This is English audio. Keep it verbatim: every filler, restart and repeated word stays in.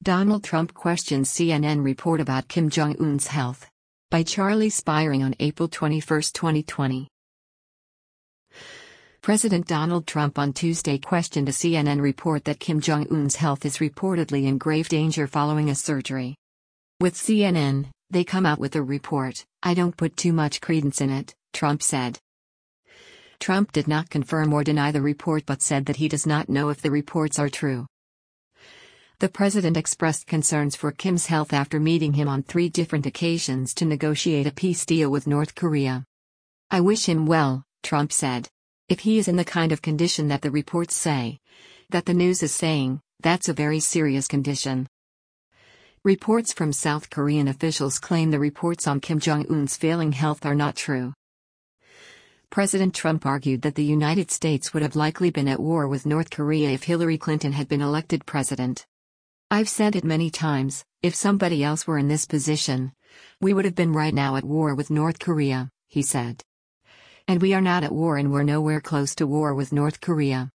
Donald Trump questions C N N report about Kim Jong-un's health. By Charlie Spiring on April twenty-first, twenty twenty. President Donald Trump on Tuesday questioned a C N N report that Kim Jong-un's health is reportedly in grave danger following a surgery. With C N N, they come out with a report. "I don't put too much credence in it," Trump said. Trump did not confirm or deny the report but said that he does not know if the reports are true. The president expressed concerns for Kim's health after meeting him on three different occasions to negotiate a peace deal with North Korea. "I wish him well," Trump said. "If he is in the kind of condition that the reports say, that the news is saying, that's a very serious condition." Reports from South Korean officials claim the reports on Kim Jong-un's failing health are not true. President Trump argued that the United States would have likely been at war with North Korea if Hillary Clinton had been elected president. "I've said it many times, if somebody else were in this position, we would have been right now at war with North Korea," he said. "And we are not at war and we're nowhere close to war with North Korea."